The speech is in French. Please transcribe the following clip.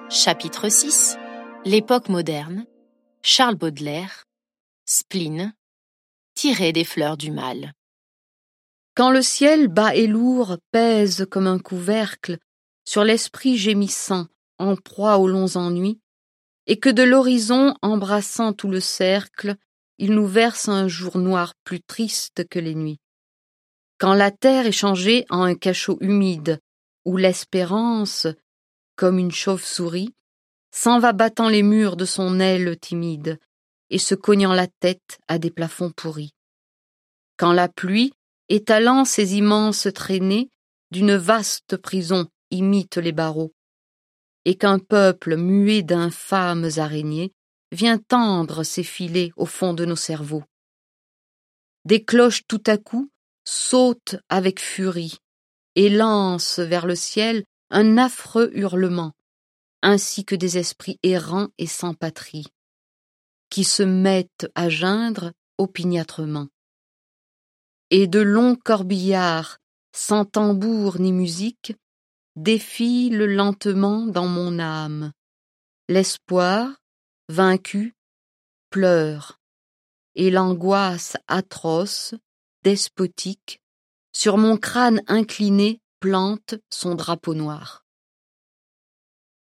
Chapitre 6. L'époque moderne. Charles Baudelaire. Spleen. Tiré des fleurs du mal. Quand le ciel bas et lourd pèse comme un couvercle sur l'esprit gémissant en proie aux longs ennuis, et que de l'horizon embrassant tout le cercle, il nous verse un jour noir plus triste que les nuits. Quand la terre est changée en un cachot humide, où l'espérance, comme une chauve-souris, s'en va battant les murs de son aile timide et se cognant la tête à des plafonds pourris. Quand la pluie, étalant ses immenses traînées, d'une vaste prison imite les barreaux, et qu'un peuple muet d'infâmes araignées vient tendre ses filets au fond de nos cerveaux. Des cloches tout à coup sautent avec furie et lancent vers le ciel un affreux hurlement, ainsi que des esprits errants et sans patrie, qui se mettent à geindre opiniâtrement. Et de longs corbillards, sans tambour ni musique, défilent lentement dans mon âme. L'espoir, vaincu, pleure, et l'angoisse atroce, despotique, sur mon crâne incliné plante son drapeau noir.